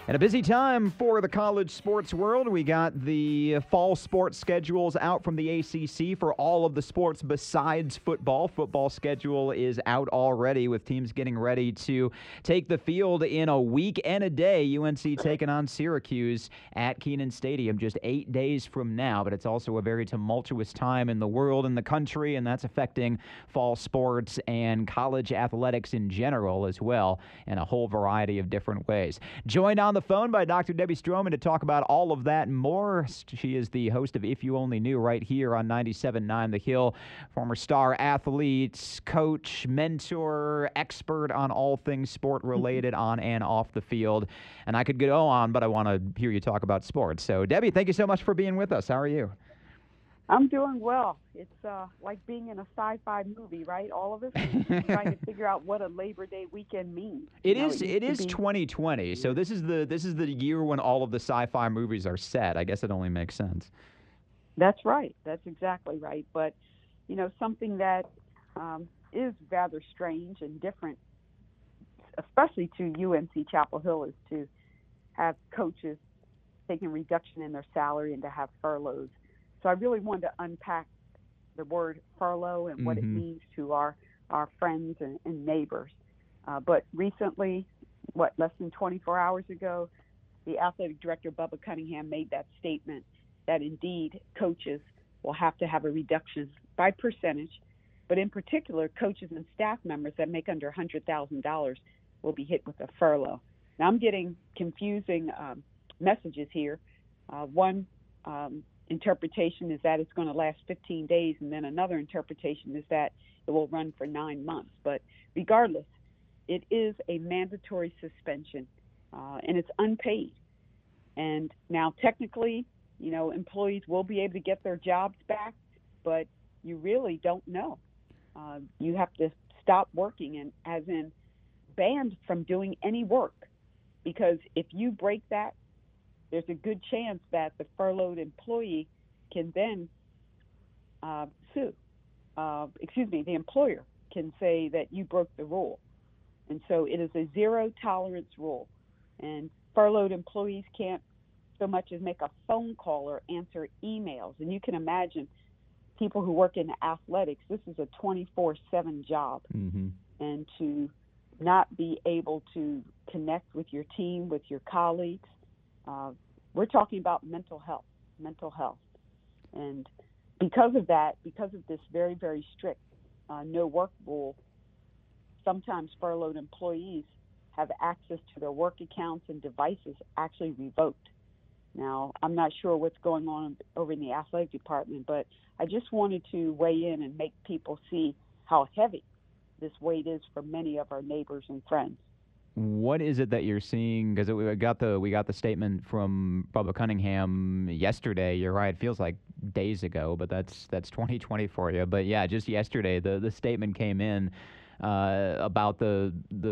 And a busy time for the college sports world. We got the fall sports schedules out from the ACC for all of the sports besides football. Football schedule is out already with teams getting ready to take the field in a week and a day. UNC taking on Syracuse at Kenan Stadium just 8 days from now. But it's also a very tumultuous time in the world and the country, and that's affecting fall sports and college athletics in general as well in a whole variety of different ways. Joined on the phone by Dr. Debbie Stroman to talk about all of that and more. She is the host of If You Only Knew right here on 97.9 The Hill. Former star athlete, coach, mentor, expert on all things sport-related on and off the field. And I could go on, but I want to hear you talk about sports. So, Debbie, thank you so much for being with us. How are you? I'm doing well. It's like being in a sci-fi movie, right? All of us trying to figure out what a Labor Day weekend means. It is 2020, so this is the year when all of the sci-fi movies are set. I guess it only makes sense. That's right. That's exactly right. But, something that is rather strange and different, especially to UNC Chapel Hill, is to have coaches taking reduction in their salary and to have furloughs. So I really wanted to unpack the word furlough and what it means to our friends and neighbors. But recently, less than 24 hours ago, the athletic director, Bubba Cunningham, made that statement that indeed coaches will have to have a reduction by percentage, but in particular, coaches and staff members that make under $100,000 will be hit with a furlough. Now, I'm getting confusing messages here. One interpretation is that it's going to last 15 days, and then another interpretation is that it will run for 9 months. But regardless, it is a mandatory suspension, and it's unpaid. And now technically, employees will be able to get their jobs back, but you really don't know. You have to stop working, and as in banned from doing any work, because if you break that, there's a good chance that the furloughed employee can then sue. The employer can say that you broke the rule. And so it is a zero tolerance rule. And furloughed employees can't so much as make a phone call or answer emails. And you can imagine people who work in athletics, this is a 24/7 job. Mm-hmm. And to not be able to connect with your team, with your colleagues, we're talking about mental health. And because of this very, very strict no work rule, sometimes furloughed employees have access to their work accounts and devices actually revoked. Now, I'm not sure what's going on over in the athletic department, but I just wanted to weigh in and make people see how heavy this weight is for many of our neighbors and friends. What is it that you're seeing? Because we got the statement from Bubba Cunningham yesterday. You're right; it feels like days ago, but that's 2020 for you. But yeah, just yesterday, the statement came in about the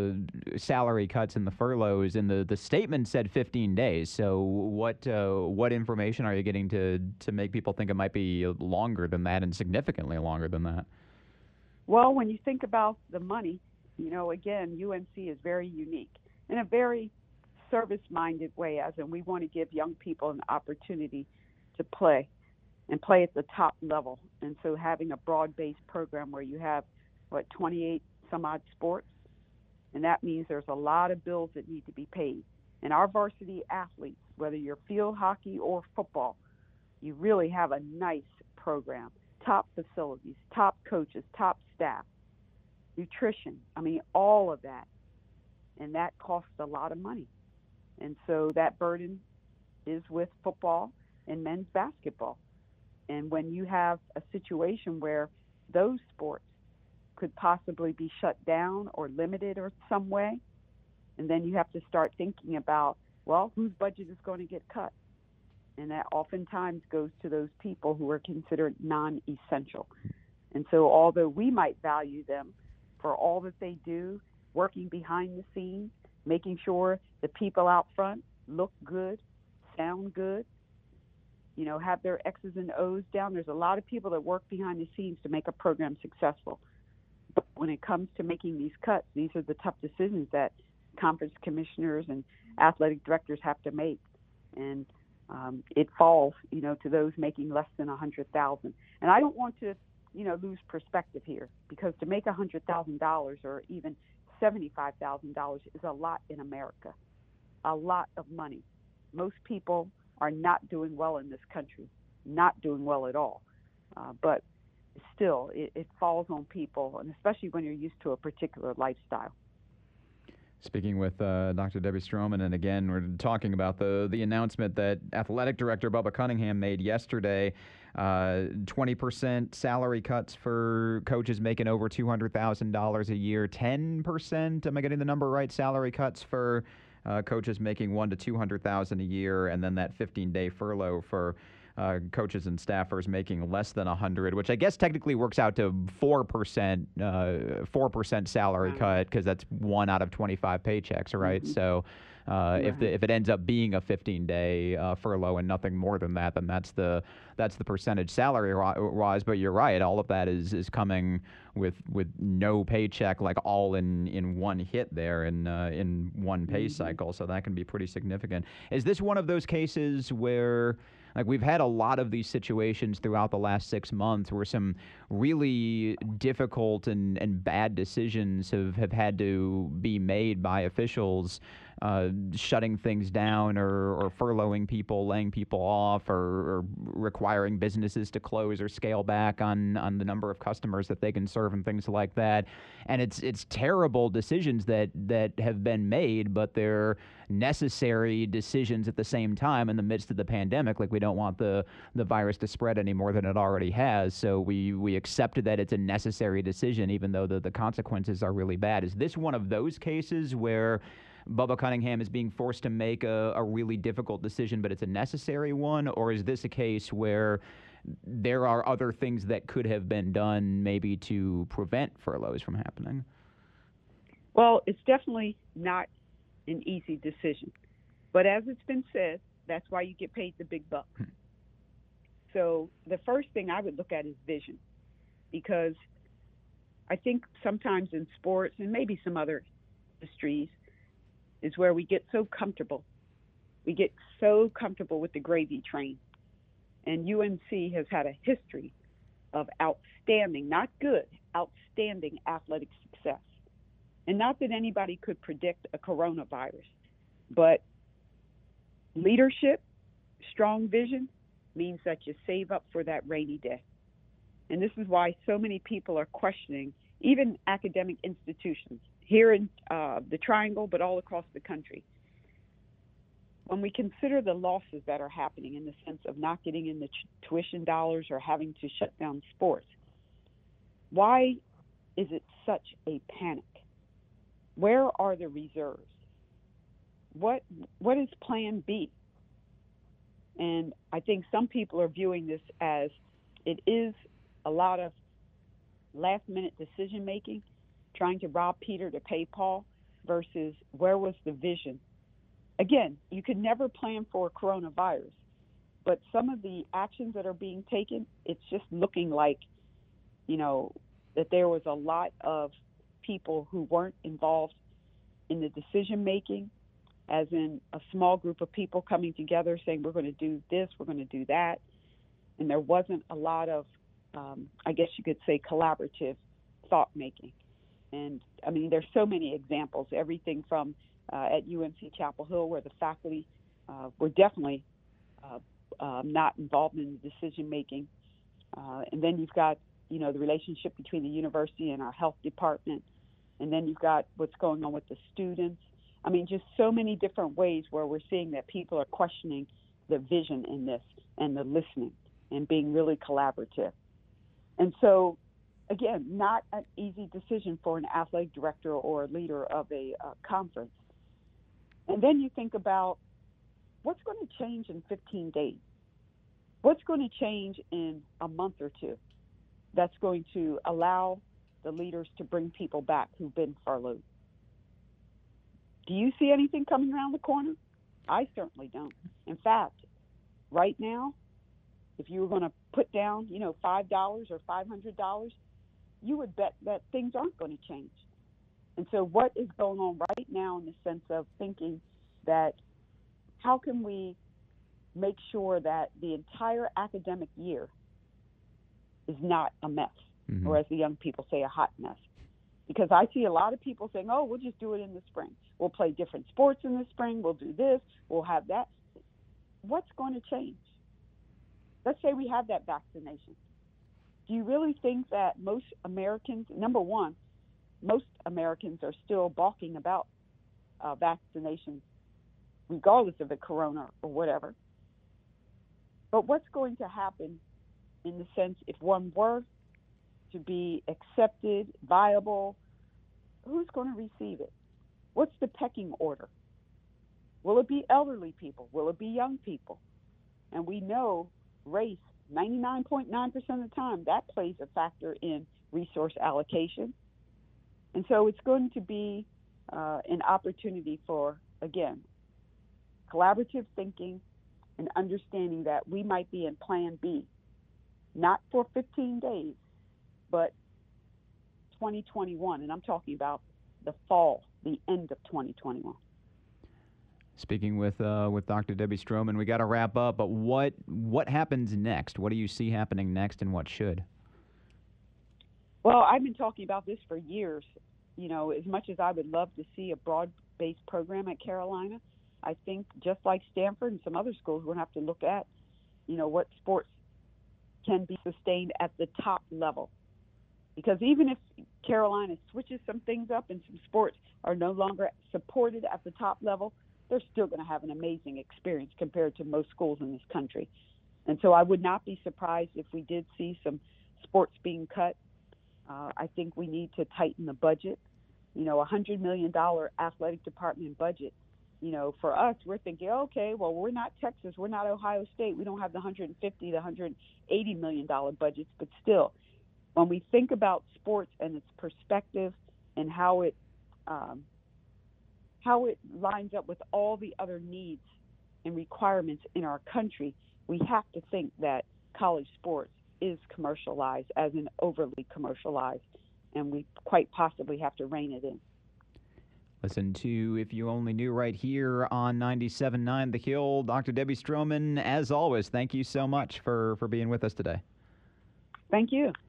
salary cuts and the furloughs, and the statement said 15 days. So what information are you getting to make people think it might be longer than that and significantly longer than that? Well, when you think about the money, again, UNC is very unique in a very service-minded way, as in we want to give young people an opportunity to play and play at the top level. And so having a broad-based program where you have, 28 some odd sports, and that means there's a lot of bills that need to be paid. And our varsity athletes, whether you're field hockey or football, you really have a nice program, top facilities, top coaches, top staff. Nutrition, all of that. And that costs a lot of money. And so that burden is with football and men's basketball. And when you have a situation where those sports could possibly be shut down or limited or some way, and then you have to start thinking about, whose budget is going to get cut? And that oftentimes goes to those people who are considered non-essential. And so although we might value them for all that they do, working behind the scenes, making sure the people out front look good, sound good, have their X's and O's down. There's a lot of people that work behind the scenes to make a program successful. But when it comes to making these cuts, these are the tough decisions that conference commissioners and athletic directors have to make, and it falls, to those making less than $100,000. And I don't want to, lose perspective here, because to make $100,000 or even $75,000 is a lot in America, a lot of money. Most people are not doing well in this country, not doing well at all. But still, it falls on people, and especially when you're used to a particular lifestyle. Speaking with Dr. Debbie Stroman, and again, we're talking about the announcement that athletic director Bubba Cunningham made yesterday. 20% salary cuts for coaches making over $200,000 a year. 10%, am I getting the number right? Salary cuts for coaches making $100,000 to $200,000 a year, and then that 15-day furlough for coaches and staffers making less than 100, which I guess technically works out to 4% salary cut, because that's 1 out of 25 paychecks, right? Mm-hmm. So if it ends up being a 15-day furlough and nothing more than that, then that's the percentage salary rise. But you're right, all of that is coming with no paycheck, like all in one hit there in one pay cycle. So that can be pretty significant. Is this one of those cases where, like, we've had a lot of these situations throughout the last 6 months where some really difficult and bad decisions have had to be made by officials, shutting things down or furloughing people, laying people off, or requiring businesses to close or scale back on the number of customers that they can serve and things like that. And it's terrible decisions that have been made, but they're necessary decisions at the same time in the midst of the pandemic. Like, we don't want the virus to spread any more than it already has, so we accepted that it's a necessary decision, even though the consequences are really bad. Is this one of those cases where Bubba Cunningham is being forced to make a really difficult decision, but it's a necessary one? Or is this a case where there are other things that could have been done maybe to prevent furloughs from happening? Well, it's definitely not an easy decision. But as it's been said, that's why you get paid the big bucks. So the first thing I would look at is vision, because I think sometimes in sports and maybe some other industries is where we get so comfortable. We get so comfortable with the gravy train. And UNC has had a history of outstanding, not good, outstanding athletic success. And not that anybody could predict a coronavirus, but leadership, strong vision means that you save up for that rainy day. And this is why so many people are questioning, even academic institutions here in the Triangle, but all across the country. When we consider the losses that are happening in the sense of not getting in the tuition dollars or having to shut down sports, why is it such a panic? Where are the reserves? What is Plan B? And I think some people are viewing this as it is a lot of last-minute decision-making, trying to rob Peter to pay Paul, versus where was the vision? Again, you could never plan for a coronavirus, but some of the actions that are being taken, it's just looking like, that there was a lot of people who weren't involved in the decision-making, as in a small group of people coming together saying, we're going to do this, we're going to do that. And there wasn't a lot of, I guess you could say, collaborative thought-making. And, I mean, there's so many examples, everything from at UNC Chapel Hill, where the faculty were definitely not involved in the decision-making. And then you've got, the relationship between the university and our health department. And then you've got what's going on with the students. I mean, just so many different ways where we're seeing that people are questioning the vision in this and the listening and being really collaborative. And so, again, not an easy decision for an athletic director or a leader of a conference. And then you think about what's going to change in 15 days? What's going to change in a month or two that's going to allow the leaders to bring people back who've been furloughed? Do you see anything coming around the corner? I certainly don't. In fact, right now, if you were going to put down, $5 or $500, you would bet that things aren't going to change. And so what is going on right now in the sense of thinking that how can we make sure that the entire academic year is not a mess, or as the young people say, a hot mess. Because I see a lot of people saying, oh, we'll just do it in the spring. We'll play different sports in the spring. We'll do this. We'll have that. What's going to change? Let's say we have that vaccination. Do you really think that most Americans, number one, most Americans are still balking about vaccinations, regardless of the corona or whatever? But what's going to happen in the sense if one were to be accepted, viable, who's going to receive it? What's the pecking order? Will it be elderly people? Will it be young people? And we know race, 99.9% of the time, that plays a factor in resource allocation. And so it's going to be an opportunity for, again, collaborative thinking and understanding that we might be in plan B, not for 15 days, but 2021. And I'm talking about the fall, the end of 2021. Speaking with Dr. Debbie Stroman, we got to wrap up, but what happens next? What do you see happening next, and what should? Well, I've been talking about this for years. You know, as much as I would love to see a broad-based program at Carolina, I think just like Stanford and some other schools, we're going to have to look at, you know, what sports can be sustained at the top level. Because even if Carolina switches some things up and some sports are no longer supported at the top level, they're still going to have an amazing experience compared to most schools in this country. And so I would not be surprised if we did see some sports being cut. I think we need to tighten the budget. You know, $100 million athletic department budget. You know, for us, we're thinking, okay, well, we're not Texas, we're not Ohio State, we don't have the $150 to $180 million budgets, but still, when we think about sports and its perspective and how it lines up with all the other needs and requirements in our country, we have to think that college sports is commercialized, as in overly commercialized, and we quite possibly have to rein it in. Listen to If You Only Knew right here on 97.9 The Hill. Dr. Debbie Stroman, as always, thank you so much for being with us today. Thank you.